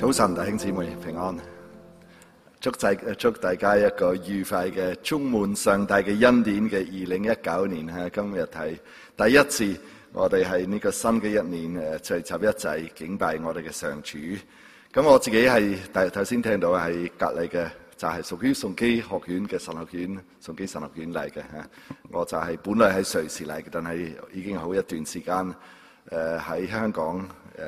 早晨，弟兄姊妹平安，祝大家一個愉快嘅充滿上帝嘅恩典嘅2019年吓。今日係第一次，我哋係呢個新嘅一年聚集一齊敬拜我哋嘅上主。咁我自己係頭先聽到係隔離嘅，就係屬於崇基學院嘅神學院，崇基神學院嚟嘅吓。我就係本來喺瑞士嚟嘅，但係已經好一段時間喺香港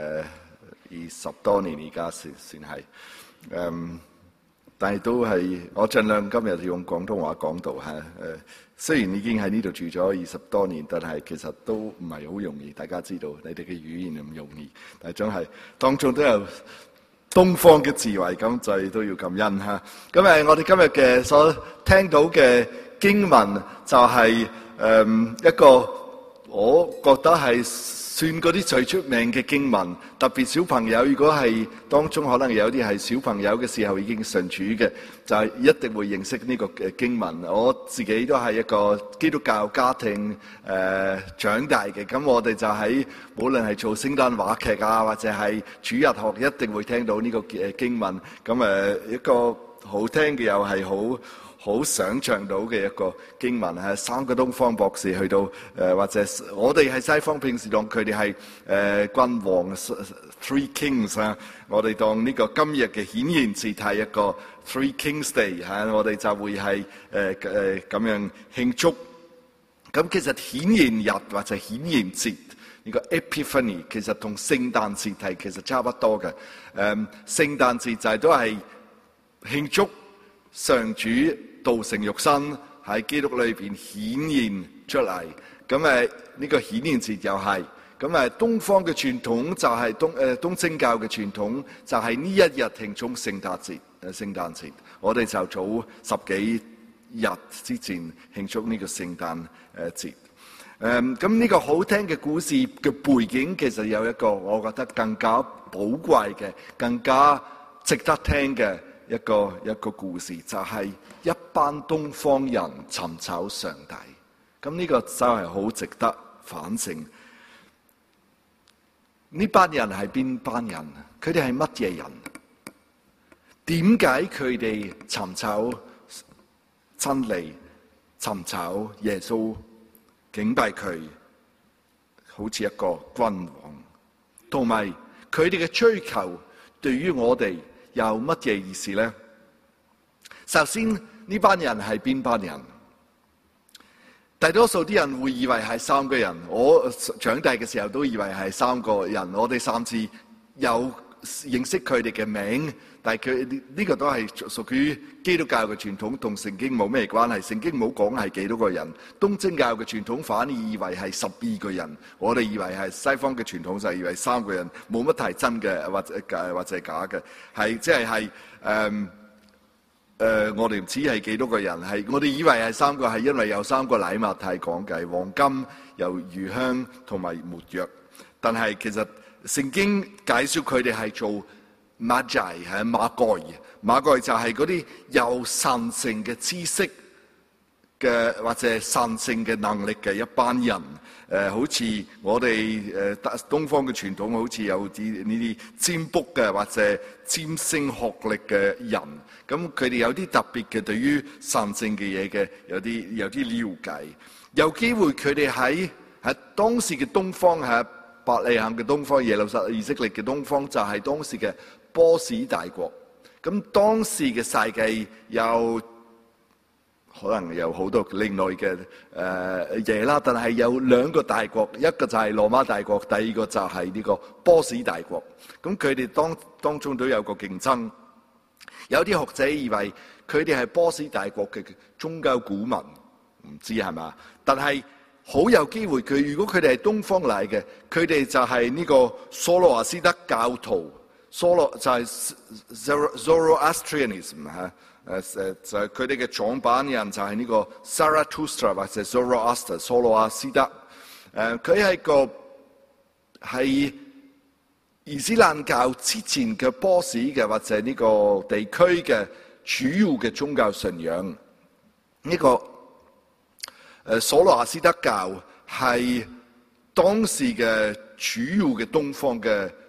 20多年，而家算係但係都係我盡量今日用廣東話講到嚇。雖然已經喺呢度住咗20多年，但係其實都唔係好容易。大家知道你哋嘅語言唔容易，但係總係當中都有東方嘅智慧，咁就係都要感恩嚇。咁我哋今日嘅所聽到嘅經文就係一個我覺得係算嗰啲最出名嘅經文，特別小朋友，如果係當中可能有啲係小朋友嘅時候已經信主嘅，就係一定會認識呢個經文。我自己都係一個基督教家庭長大嘅，咁我哋就喺無論係做聖誕話劇啊，或者係主日學，一定會聽到呢個經文。咁一個好聽嘅又係好想像到嘅一個經文係3個東方博士去到或者我哋係西方平時當佢哋係君王 Three Kings 啊，我哋當呢個今日嘅顯現節係一個 Three Kings Day 嚇，我哋就會係咁樣慶祝。咁其實顯現日或者顯現節呢個 Epiphany 其實同聖誕節係其實差不多嘅。聖誕節就係都係慶祝上主道成肉身喺基督裏邊顯現出嚟，咁呢個顯現節又係，咁東方嘅傳統就係東正教嘅傳統就係呢一日慶祝聖誕節，我哋就早10幾日之前慶祝呢個聖誕節。咁呢個好聽嘅故事嘅背景其實有一個我覺得更加寶貴嘅、更加值得聽嘅一個故事，就係一班東方人尋找上帝。咁呢個真係好值得反省。呢班人係邊班人？佢哋係乜嘢人？點解佢哋尋找真理、尋找耶穌、敬拜佢，好似一個君王？同埋佢哋嘅追求對於我哋有乜嘢意思呢？首先，呢班人係邊班人？大多數啲人會以為係3個人。我長大嘅時候都以為係3個人。我哋甚至有認識佢哋嘅名，但係佢呢個都係屬於基督教嘅傳統，同聖經冇咩關係。聖經冇講係幾多個人。東正教嘅傳統反而以為係12個人。我哋以為係西方嘅傳統就係以為3個人，冇乜係真嘅，或者係假嘅，係即係我哋唔知係幾多個人，係我哋以為係3個，係因為有3個禮物係講嘅，黃金、有乳香同埋沒藥。但係其實聖經介紹佢哋係做 Magi， 係馬蓋就係嗰啲有神性嘅知識嘅或者神性嘅能力嘅一班人。好似我哋東方嘅傳統，好似有啲呢啲占卜嘅或者占星學歷嘅人，咁佢哋有啲特別嘅對於神性嘅嘢嘅有啲了解。有機會佢哋喺當時嘅東方，喺伯利恆嘅東方、耶路撒冷以色列嘅東方，就係當時嘅波斯大國。咁當時嘅世界有可能有好多另外嘅嘢啦，但係有2個大國，一個就係羅馬大國，第二個就係呢個波斯大國。咁佢哋當中都有個競爭。有啲學者以為佢哋係波斯大國嘅宗教古民，唔知係嘛？但係好有機會，如果佢哋係東方嚟嘅，佢哋就係呢個蘇羅亞斯德教徒，就係 Zoroastrianism 嚇。就係佢哋嘅創辦人就係呢個 Zarathustra 或者 Zoroaster 蘇羅亞斯德。佢係伊斯蘭教之前嘅波斯嘅或者呢個地區嘅主要嘅宗教信仰。呢個蘇羅亞斯德教係當時嘅主要嘅東方嘅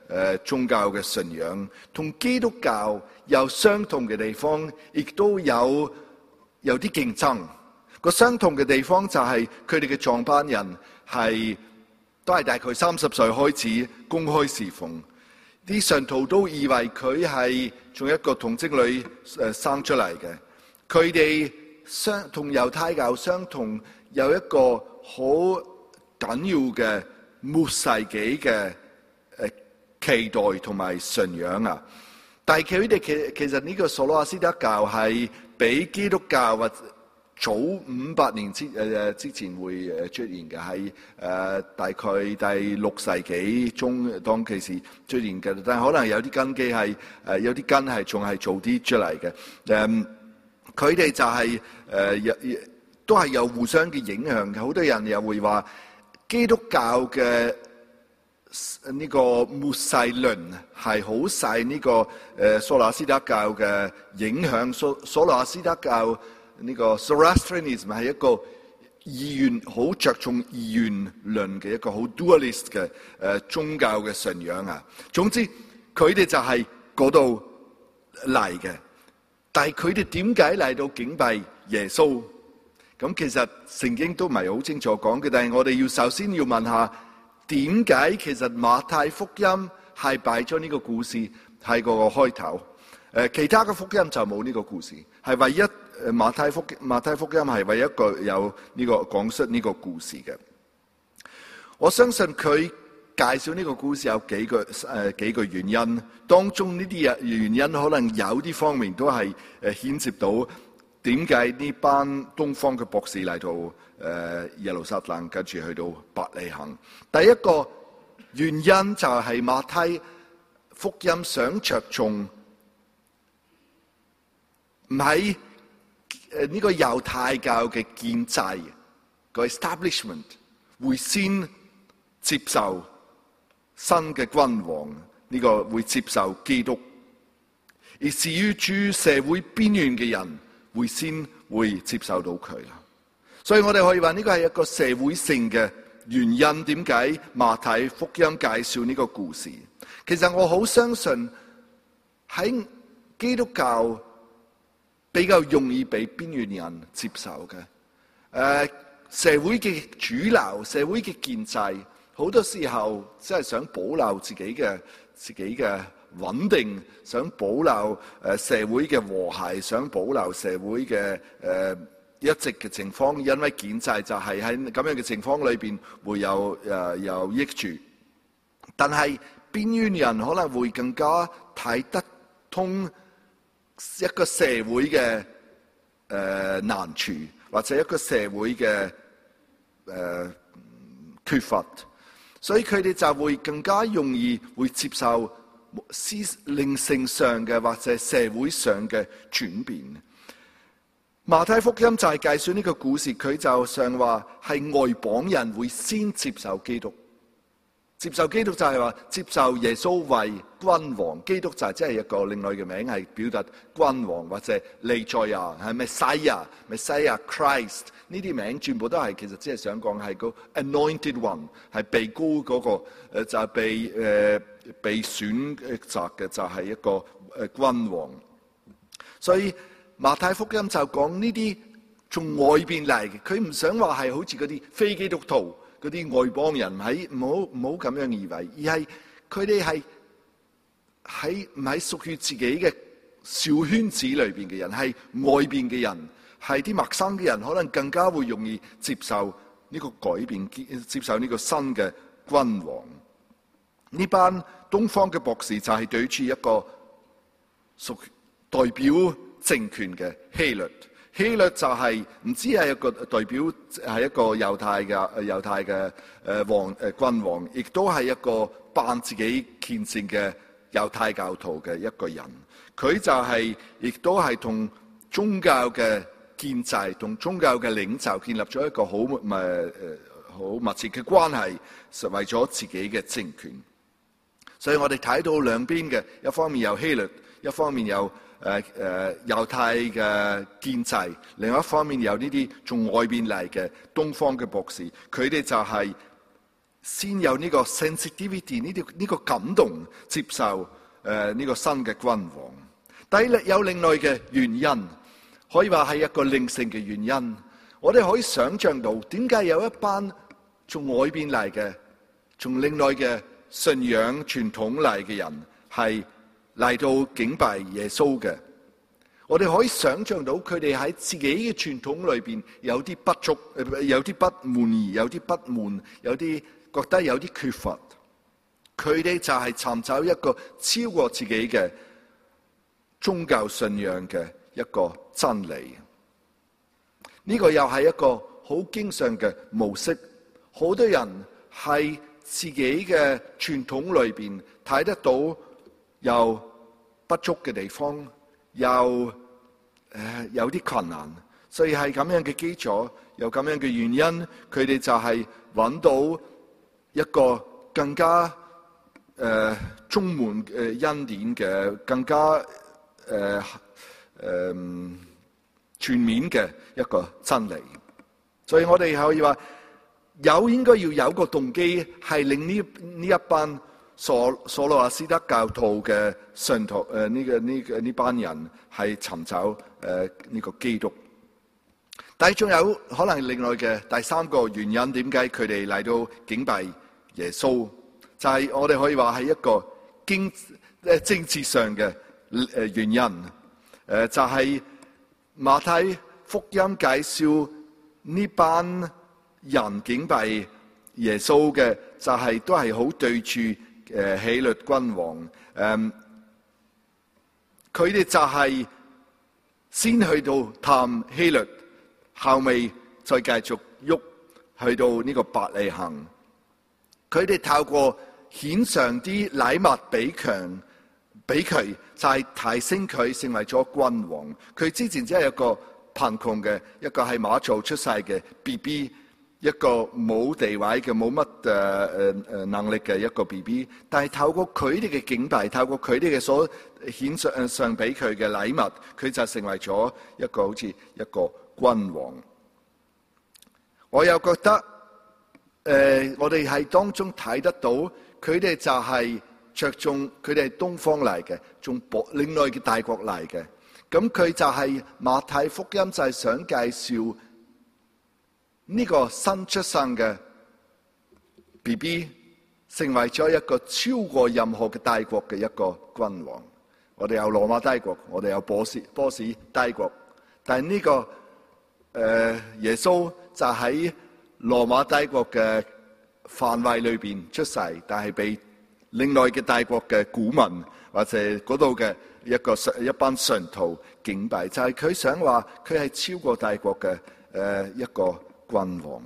宗教嘅信仰，同基督教有相同嘅地方，亦都有啲競爭。個相同嘅地方就係佢哋嘅創辦人都係大概30歲開始公開侍奉，啲信徒都以為佢係從一個童貞女生出嚟嘅。佢哋同猶太教相同，有一個好緊要嘅末世紀嘅期待同埋信仰啊！但係佢哋其實呢個索羅亞斯德教係比基督教或早500年之前會出現嘅，係大概第6世紀中當其時出現嘅，但係可能有啲根基係有啲根係仲係早啲出嚟嘅。佢哋就係都係有互相嘅影響嘅。好多人又會話基督教嘅呢個末世論係好細呢個索羅亞斯德教嘅影響。索羅亞斯德教呢個 Zoroastrianism 係一個意願好着重意願論嘅一個好 dualist 嘅宗教嘅信仰啊。總之佢哋就係嗰度嚟嘅，但係佢哋點解嚟到敬拜耶穌？咁其實聖經都唔係好清楚講嘅，但係我哋要首先要問下點解其實馬太福音係擺咗呢個故事係個開頭，其他嘅福音就冇呢個故事，係唯一馬太福音係唯一一個有呢個講述呢個故事嘅。我相信佢介紹呢個故事有幾個原因，當中呢啲原因可能有啲方面都係牽涉到點解呢班東方嘅博士嚟到耶路撒冷，跟住去到伯利恆。第一個原因就係馬太福音想着重唔係呢個猶太教嘅建制個 establishment 會先接受新嘅君王，呢個會接受基督，而至於住社會邊緣嘅人會先會接受到佢啦。所以我哋可以話呢個係一個社會性嘅原因，點解馬太福音介紹呢個故事。其實我好相信喺基督教比較容易被邊緣人接受嘅，社會嘅主流、社會嘅建制，好多時候即係想保留自己嘅穩定，想保留社會嘅和諧，想保留社會嘅一直嘅情況，因為建制就係喺咁樣嘅情況裏邊會有益處。但係邊緣人可能會更加睇得通一個社會嘅難處，或者一個社會嘅缺乏，所以佢哋就會更加容易會接受靈性上嘅或者社會上嘅轉變。馬太福音就係介紹呢個故事，佢就想話係外邦人會先接受基督。接受基督就係話接受耶穌為君王，基督就係即係一個另外嘅名，係表達君王或者彌賽亞，係Messiah Christ 呢啲名全部都係其實只係想講係個 anointed one， 係被膏嗰個就係被選擇嘅就係一個君王。所以馬太福音就講呢啲從外邊嚟嘅，佢唔想話係好似嗰啲非基督徒嗰啲外邦人，唔好咁樣以為，而係佢哋係唔係屬於自己嘅小圈子裏邊嘅人，係外邊嘅人，係啲陌生嘅人，可能更加會容易接受呢個改變，接受呢個新嘅君王。呢班東方嘅博士就係對住一個代表政權嘅希律。希律就係唔知係一個代表係一個猶太嘅君王，亦都係一個扮自己虔誠嘅猶太教徒嘅一個人。佢就係亦都係同宗教嘅建制、同宗教嘅領袖建立咗一個好密切嘅關係，實為咗自己嘅政權。所以我哋睇到兩邊嘅，一方面有希律，一方面有猶太嘅建制，另一方面有呢啲從外邊嚟嘅東方嘅博士，佢哋就係先有呢個 sensitivity 呢個感動接受呢個新嘅君王。但係有另外嘅原因，可以話係一個靈性嘅原因。我哋可以想象到點解有一班從外邊嚟嘅、從另外嘅信仰傳統嚟嘅人係嚟到敬拜耶穌嘅。我哋可以想象到佢哋喺自己嘅傳統裏邊有啲不足，有啲不滿意，有啲不滿，有啲覺得有啲缺乏。佢哋就係尋找一個超過自己嘅宗教信仰嘅一個真理。呢個又係一個好經常嘅模式。好多人喺自己嘅傳統裏邊睇得到有不足嘅地方，有啲困難，所以係咁樣嘅基礎，有咁樣嘅原因，佢哋就係揾到一個更加充滿恩典嘅、更加全面嘅一個真理。所以我哋可以話應該要有個動機，係令呢一班所羅亞斯德教徒嘅信徒呢班人係尋找呢個基督。但係仲有可能另外嘅第三個原因，點解佢哋嚟到敬拜耶穌，就係我哋可以話係一個政治上嘅原因。就係馬太福音介紹呢班人敬拜耶穌嘅，就係都係好對住希律君王。佢哋就係先去到探希律，後尾再繼續喐去到呢個伯利恆。佢哋透過獻上啲禮物俾佢，就係提升佢成為咗君王。佢之前只係一個貧窮嘅，一個係馬槽出世嘅 BB， 一個冇地位嘅、冇乜能力嘅一個 BB。但係透過佢哋嘅敬拜，透過佢哋嘅所獻上俾佢嘅禮物，佢就成為咗一個好似一個君王。我又覺得我哋喺當中睇得到，佢哋就係着重佢哋係東方嚟嘅，從另外嘅大國嚟嘅。咁佢就係馬太福音就係想介紹呢個新出生嘅 BB 成為咗一個超過任何嘅大國嘅一個君王。我哋有羅馬帝國，我哋有波斯帝國，但係呢個耶穌就喺羅馬帝國嘅範圍裏邊出世，但係被另外嘅大國嘅古民或者嗰度嘅一班信徒敬拜，就係佢想話佢係超過大國嘅一個君王。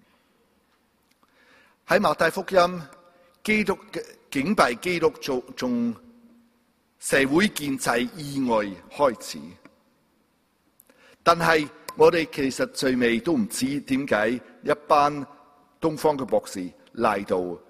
喺馬太福音，基督嘅敬拜基督從社會建制以外開始，但係我哋其實最尾都唔知點解一班東方嘅博士嚟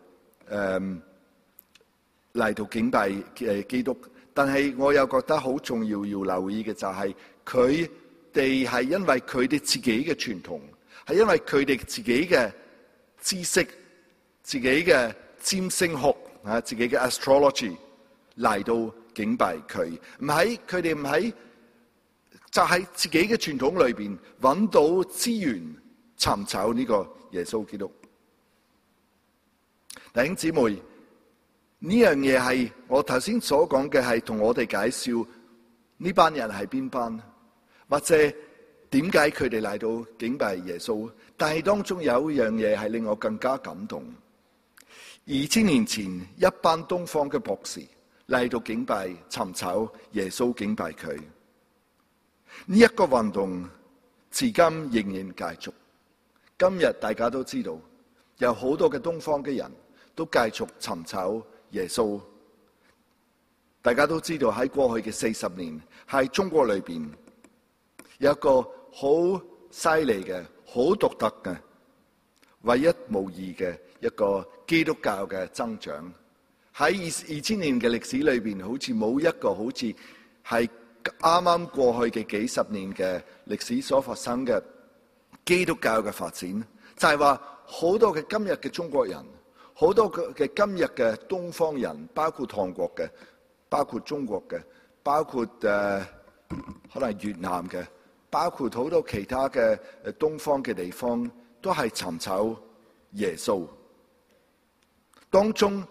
到敬拜基督。但係我又覺得好重要要留意嘅就係佢哋係因為佢哋自己嘅傳統，係因為佢哋自己嘅知識、自己嘅占星學啊、自己嘅 astrology 嚟到敬拜佢。佢哋唔喺就喺自己嘅傳統裏邊揾到資源，尋找呢個耶穌基督。弟兄姊妹，呢樣嘢係我頭先所講嘅，係同我哋介紹呢班人係邊班，或者點解佢哋嚟到敬拜耶穌。但係當中有一樣嘢係令我更加感動。2000年前，一班東方嘅博士嚟到敬拜、尋找耶穌、敬拜佢。呢一個運動至今仍然繼續。今日大家都知道，有好多嘅東方嘅人都繼續尋找耶穌。大家都知道喺過去嘅40年，喺中國裏邊有一個好犀利嘅、好獨特嘅、唯一無二嘅一個基督教嘅增長。喺2000年嘅歷史裏邊，好似冇一個好似係啱啱過去嘅幾十年嘅歷史所發生嘅基督教嘅發展。就係話好多嘅今日嘅中國人， 好多嘅今日嘅東方人，包括韓國嘅，包括中國嘅，包括可能越南嘅，包括好多其他嘅東方嘅地方，都係尋找耶穌。當中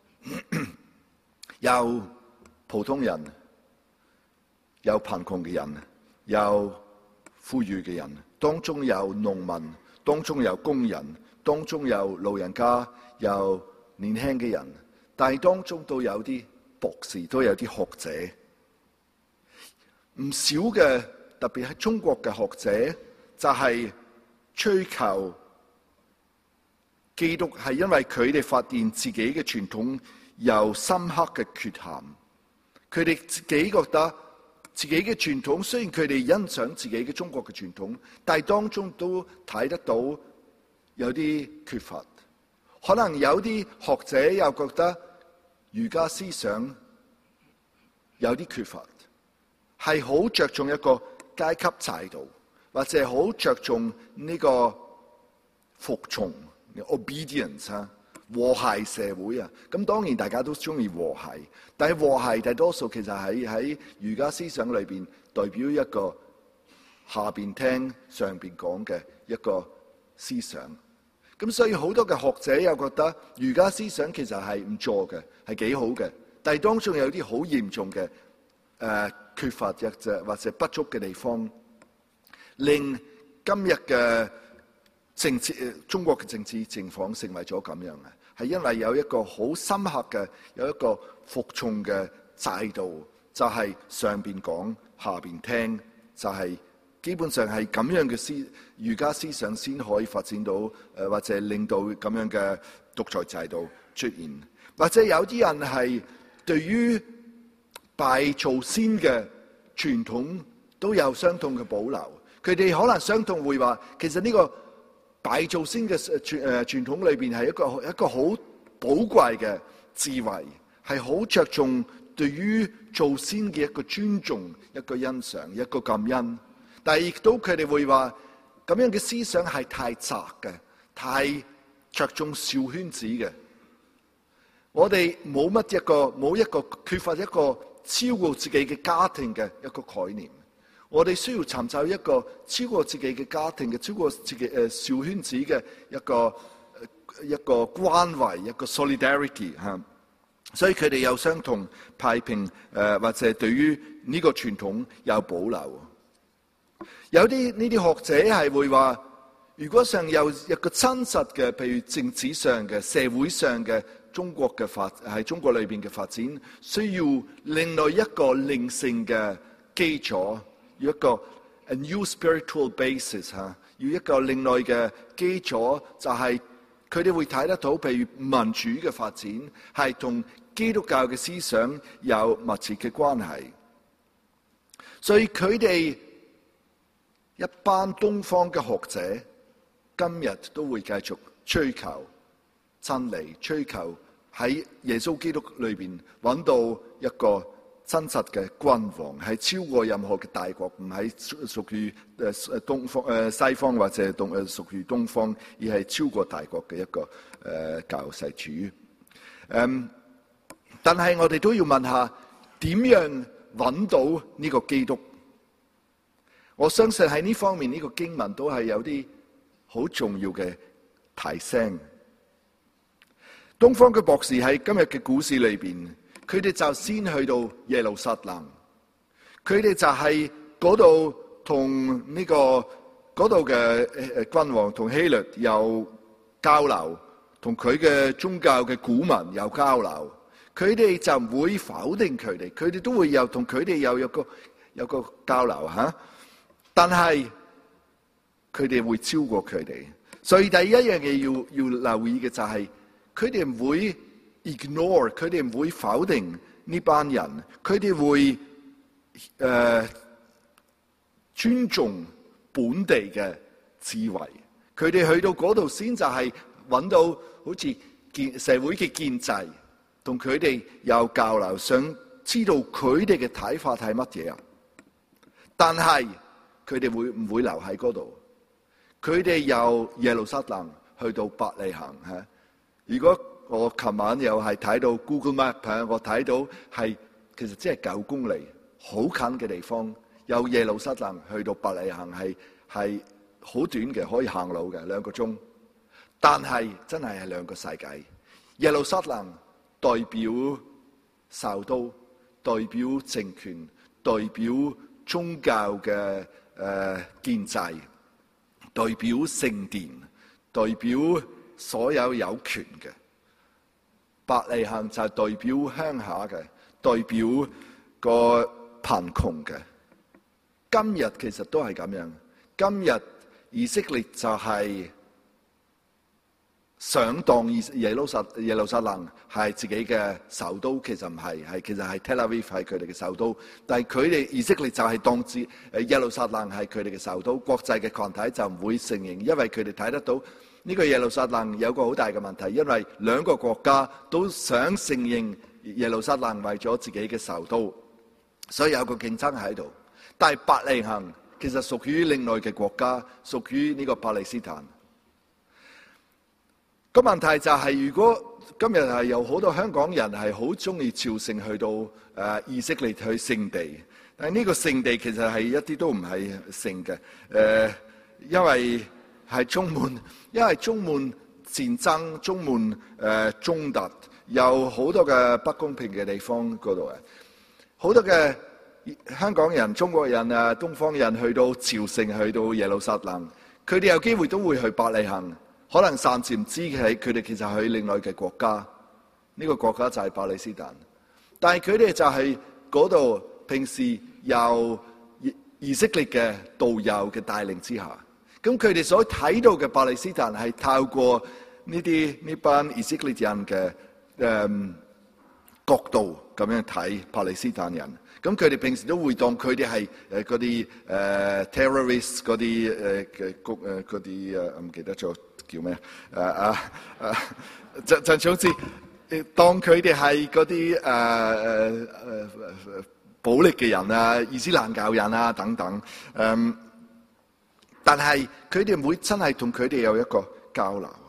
有普通人，有貧窮嘅人，有富裕嘅人，當中有農民，當中有工人，當中有老人家，有年輕嘅人，但係當中都有啲博士，都有啲學者。唔少嘅，特別係中國嘅學者，就係追求基督，係因為佢哋發現自己嘅傳統有深刻嘅缺陷。佢哋自己覺得自己嘅傳統，雖然佢哋欣賞自己嘅中國嘅傳統，但係當中都睇得到有啲缺乏。可能有啲學者又覺得儒家思想有啲缺乏，係好着重一個階級制度，或者好着重呢個服從 obedience 和諧社會啊。咁當然大家都中意和諧，但係和諧大多數其實喺儒家思想裏邊代表一個下邊聽上邊講嘅一個思想。咁所以好多嘅學者又覺得儒家思想其實係唔錯嘅，係幾好嘅，但係當中有啲好嚴重嘅缺乏或者不足嘅地方，令今日嘅中國嘅政治情況成為咗咁樣嘅，係因為有一個好深刻嘅有一個服從嘅制度，就係上邊講下邊聽，就係基本上係咁樣嘅儒家思想先可以發展到或者令到咁樣嘅獨裁制度出現。或者有啲人係對於拜祖先嘅傳統都有相同嘅保留，佢哋可能相同會話，其實呢個拜祖先嘅傳統裏邊係一個好寶貴嘅智慧，係好着重對於祖先嘅一個尊重、一個欣賞、一個感恩。但係亦都佢哋會話，咁樣嘅思想係太窄嘅，太着重小圈子嘅。我哋冇一個缺乏一個超過自己嘅家庭嘅一個概念。我哋需要尋找一個超過自己嘅家庭嘅、超過自己小圈子嘅一個關懷、一個 solidarity 嚇。所以佢哋有相同批評或者對於呢個傳統有保留。有啲呢啲學者係會話，如果想有一個真實嘅，譬如政治上嘅、社會上嘅中國嘅喺中國裏邊嘅發展，需要另外一個靈性嘅基礎，要一個 a new spiritual basis 嚇，要一個另外嘅基礎，就係佢哋會睇得到，譬如民主嘅發展係同基督教嘅思想有密切嘅關係，所以佢哋一班東方嘅學者今日都會繼續追求真理，追求喺耶穌基督裏邊揾到一個真實嘅君王，係超過任何嘅大國，唔係屬於西方或者屬於東方，而係超過大國嘅一個救世主。但係我哋都要問下，點樣揾到呢個基督？我相信喺呢方面，呢個經文都係有啲好重要嘅提醒。東方嘅博士喺今日嘅故事裏邊，佢哋就先去到耶路撒冷，佢哋就係嗰度同呢個嗰度嘅君王同希律有交流，同佢嘅宗教嘅古文有交流，佢哋就唔會否定佢哋，佢哋都會有同佢哋有個交流嚇。但係佢哋會超過佢哋，所以第一樣嘢要留意嘅就係佢哋唔會 ignore， 佢哋唔會否定呢班人，佢哋會尊重本地嘅智慧。佢哋去到嗰度先就係揾到好似社會嘅建制，同佢哋有交流，想知道佢哋嘅睇法係乜嘢啊？但係佢哋會唔會留喺嗰度？佢哋由耶路撒冷去到伯利恆嚇。如果我琴晚又係睇到 Google Map， 我睇到係其實只係9公里，好近嘅地方。由耶路撒冷去到伯利恆係好短嘅，可以行路嘅2個鐘。但係真係兩個世界。耶路撒冷代表首都，代表政權，代表宗教嘅建制，代表聖殿，代表所有有權嘅。伯利恆就係代表鄉下嘅，代表個貧窮嘅。今日其實都係咁樣。今日以色列就係想當耶路撒冷係自己嘅首都，其實唔係，其實係 Tel Aviv 係佢哋嘅首都。但係佢哋以色列就係當耶路撒冷係佢哋嘅首都，國際嘅群體就唔會承認，因為佢哋睇得到呢個耶路撒冷有個好大嘅問題，因為兩個國家都想承認耶路撒冷為咗自己嘅首都，所以有個競爭喺度。但係伯利恆其實屬於另外嘅國家，屬於呢個巴勒斯坦。個問題就係，如果今日係有好多香港人係好中意朝聖去到以色列去聖地，但係呢個聖地其實係一啲都唔係聖嘅，因為係充滿戰爭，充滿衝突，有好多嘅不公平嘅地方嗰度嘅，好多嘅香港人、中國人啊、東方人去到朝聖，去到耶路撒冷，佢哋有機會都會去伯利恆，可能暫時唔知佢哋其實去另外嘅國家，呢個國家就係巴勒斯坦，但係佢哋就係嗰度平時由以色列嘅導遊嘅帶領之下，咁佢哋所睇到嘅巴勒斯坦係透過呢班以色列人嘅角度咁樣睇巴勒斯坦人。咁佢哋平時都會當佢哋係嗰啲terrorist 嗰啲唔記得咗叫咩就總之當佢哋係嗰啲暴力嘅人啊、伊斯蘭教人啊等等，但係佢哋唔會真係同佢哋有一個交流。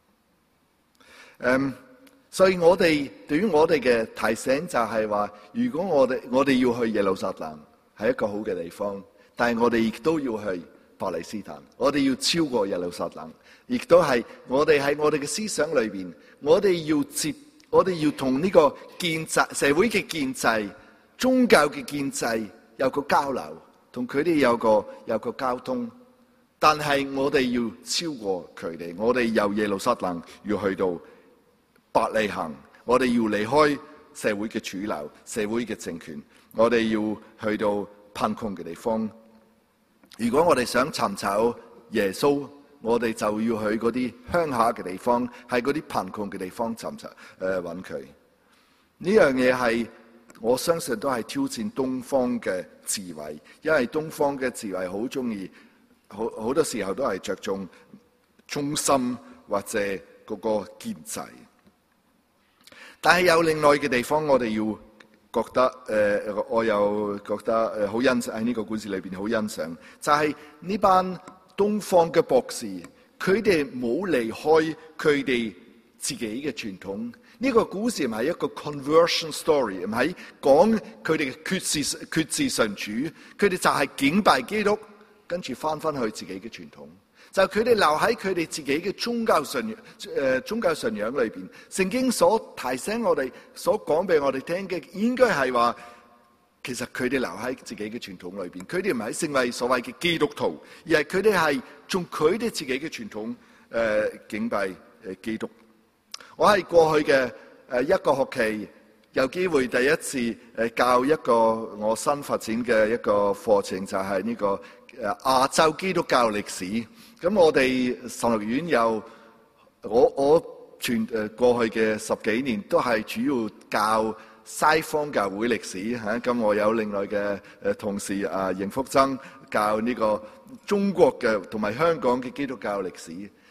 所以對於我哋嘅提醒就係話，如果我哋要去耶路撒冷係一個好嘅地方，但係我哋亦都要去巴勒斯坦，我哋要超過耶路撒冷，亦都係我哋喺我哋嘅思想裏邊，我哋要同呢個建制、社會嘅建制、宗教嘅建制有個交流，同佢哋有個交通，但係我哋要超過佢哋，我哋由耶路撒冷要去到伯利恆，我哋要離開社會嘅主流、社會嘅政權，我哋要去到貧窮嘅地方。如果我哋想尋找耶穌，我哋就要去嗰啲鄉下嘅地方，喺嗰啲貧窮嘅地方揾佢。呢樣嘢係我相信都係挑戰東方嘅智慧，因為東方嘅智慧好中意，好多時候都係着重中心或者嗰個建制。但係有另外嘅地方，我哋要覺得我又覺得好欣賞喺呢個故事裏邊好欣賞，就係呢班東方嘅博士，佢哋冇離開佢哋自己嘅傳統。呢個故事唔係一個 conversion story， 唔係講佢哋嘅決志信主，佢哋就係敬拜基督，跟住翻返去自己嘅傳統。就佢哋留喺佢哋自己嘅宗教信仰裏邊，聖經所提醒我哋、所講俾我哋聽嘅，應該係話，其實佢哋留喺自己嘅傳統裏邊，佢哋唔係成為所謂嘅基督徒，而係佢哋係從佢哋自己嘅傳統敬拜基督。我係過去嘅一個學期有機會第一次教一個我新發展嘅一個課程，就係呢個亞洲基督教歷史。咁我哋神學院有我過去嘅10幾年都係主要教西方教會歷史嚇。咁我有另外嘅同事邢福增教呢個中國嘅同埋香港嘅基督教歷史。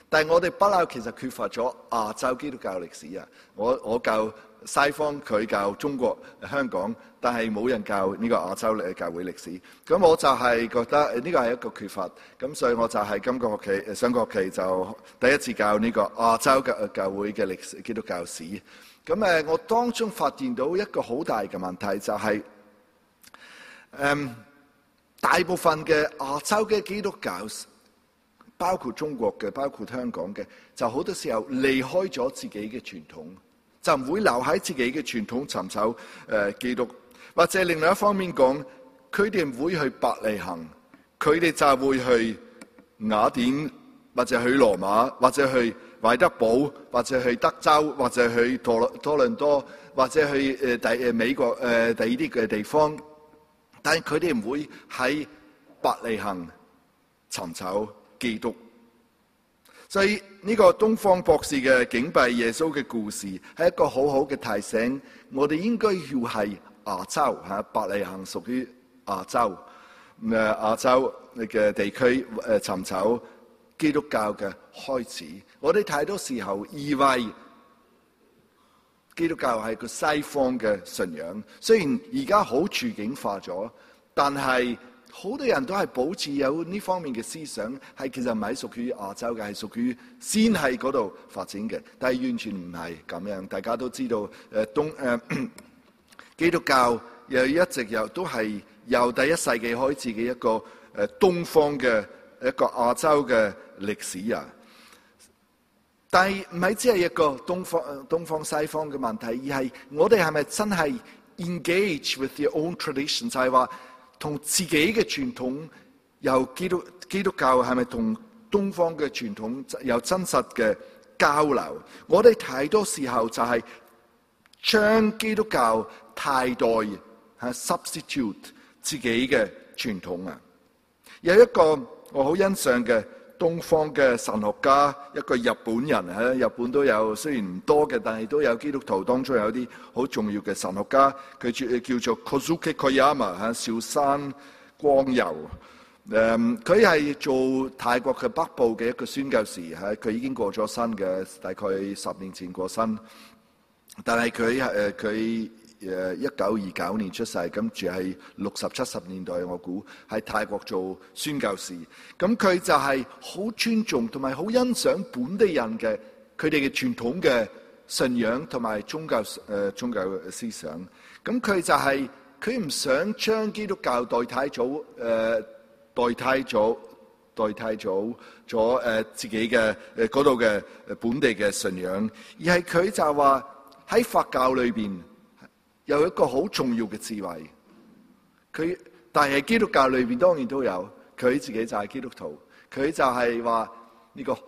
但係我哋不嬲其實缺乏咗亞洲基督教歷史啊！我教西方，佢教中國香港，但係冇人教呢個亞洲嘅教會歷史。咁我就係覺得呢個係一個缺乏，咁所以我就係今個學期上個學期就第一次教呢個亞洲嘅教會嘅歷史基督教史。咁我當中發現到一個好大嘅問題，就係大部分嘅亞洲嘅基督教，包括中國嘅，包括香港嘅，就好多時候離開咗自己嘅傳統，就唔會留喺自己嘅傳統尋找基督。或者另外一方面講，佢哋唔會去伯利恆，佢哋就會去雅典，或者去羅馬，或者去維德堡，或者去德州，或者去多倫多，或者去美國第二啲嘅地方。但係佢哋唔會喺伯利恆尋找基督。所以呢個東方博士嘅敬拜耶穌嘅故事係一個好好嘅提醒，我哋應該要係亞洲嚇，伯利恆屬於亞洲，亞洲嘅地區尋找基督教嘅開始。我哋太多時候以為基督教係個西方嘅信仰，雖然而家好處境化咗，但係好多人都係保持有呢方面嘅思想，係其實唔係屬於亞洲嘅，係屬於先喺嗰度發展嘅，但係完全唔係咁樣。大家都知道，基督教又一直都係由第一世紀開始嘅一個東方嘅一個亞洲嘅歷史啊。但係唔係只係一個東方西方嘅問題，而係我哋係咪真係 engage with your own tradition， 就係話同自己嘅傳統，由基督教係咪同東方嘅傳統有真實嘅交流？我哋太多時候就係將基督教替代substitute 自己嘅傳統啊！有一個我好欣賞嘅東方嘅神學家，一個日本人喺日本都有，雖然唔多嘅，但係都有基督徒當中有啲好重要嘅神學家，佢叫做 Kozuki Koyama 小山光佑。佢係做泰國嘅北部嘅一個宣教士，佢已經過咗身嘅，大概10年前過身。但係佢1929年出世，咁住喺60、70年代，我估喺泰國做宣教士。咁佢就係好尊重同埋好欣賞本地人嘅佢哋嘅傳統嘅信仰同埋宗教思想。咁佢就係佢唔想將基督教代替咗自己嘅嗰度嘅本地嘅信仰，而係佢就話喺佛教裏邊有一個好重要嘅智慧。但係基督教裏邊當然都有，佢自己就係基督徒，佢就係話呢個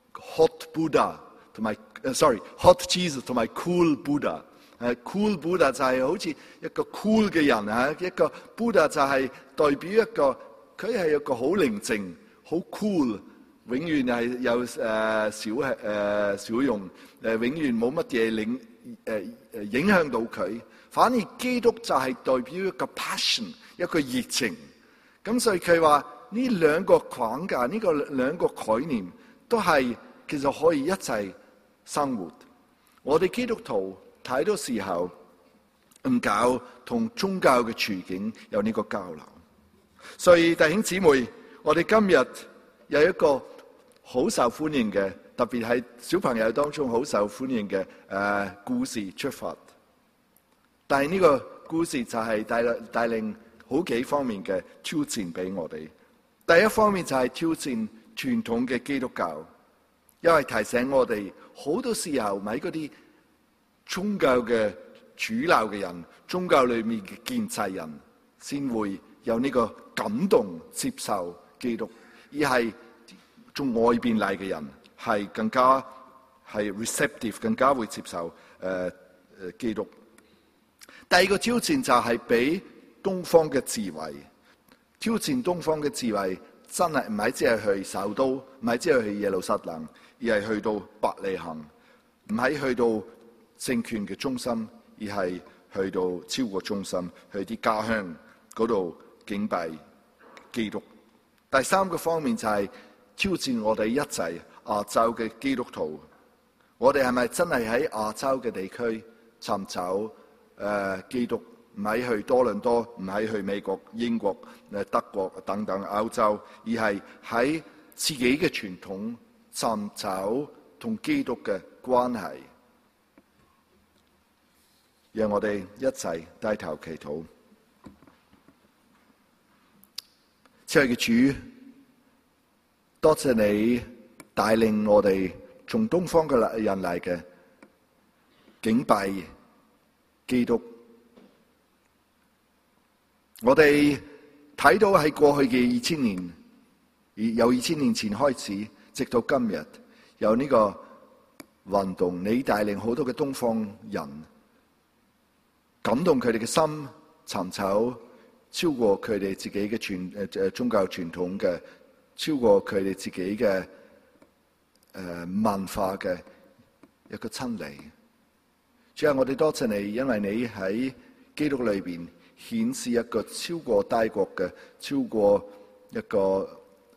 hot Buddha 同埋hot Jesus 同埋 cool Buddha。cool Buddha 就係好似一個 cool 嘅人啊，一個 Buddha 就係代表一個佢係一個好寧靜、好 cool， 永遠係有小用，永遠冇乜嘢影響到佢。反而基督就係代表一個 passion， 一個熱情。咁所以佢話呢兩個框架，呢個兩個概念都係其實可以一齊生活。我哋基督徒太多時候唔搞同宗教嘅處境有呢個交流。所以弟兄姊妹，我哋今日有一個好受歡迎嘅，特別係小朋友當中好受歡迎嘅故事出發。但係呢個故事就係帶領好幾方面嘅挑戰俾我哋。第一方面就係挑戰傳統嘅基督教，因為提醒我哋好多時候喺嗰啲宗教嘅主流嘅人，宗教裏面嘅建制人，先會有呢個感動接受基督，而係從外邊嚟嘅人係更加係 receptive， 更加會接受基督。第二個挑戰就係俾東方嘅智慧，挑戰東方嘅智慧真係唔係只係去首都，唔係只係去耶路撒冷，而係去到伯利恆，唔係去到政權嘅中心，而係去到超過中心，去啲家鄉嗰度敬拜基督。第三個方面就係挑戰我哋一齊亞洲嘅基督徒，我哋係咪真係喺亞洲嘅地區尋找基督？唔係去多倫多，唔係去美國、英國、德國等等歐洲，而係喺自己嘅傳統尋找同基督嘅關係。讓我哋一齊低頭祈禱。親愛嘅主，多謝你帶領我哋從東方嘅人嚟嘅敬拜基督。我哋睇到喺過去嘅2000年，由2000年前開始，直到今日，有呢個運動，你帶領好多嘅東方人，感動佢哋嘅心，尋找超過佢哋自己嘅宗教傳統嘅，超過佢哋自己嘅文化嘅一個真理。主啊，我哋多謝你，因為你喺基督裏邊顯示一個超過大國嘅，超過一個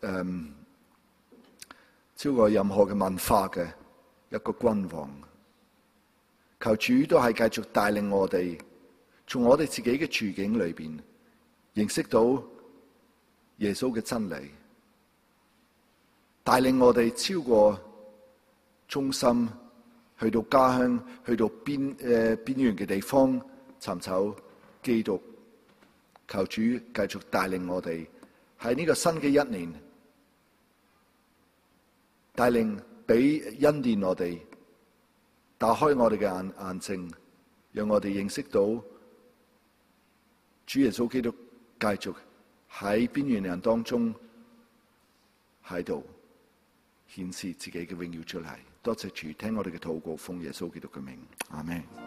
超過任何嘅文化嘅一個君王。求主都係繼續帶領我哋，從我哋自己嘅處境裏邊認識到耶穌嘅真理，帶領我哋超過中心，去到家鄉，去到邊緣嘅地方尋找基督。求主繼續帶領我哋喺呢個新嘅一年，帶領俾恩典我哋，打開我哋嘅眼睛，讓我哋認識到主耶穌基督繼續喺邊緣人當中喺度顯示自己嘅榮耀出嚟。多謝主，聽我哋嘅禱告，奉耶穌基督嘅名，阿們。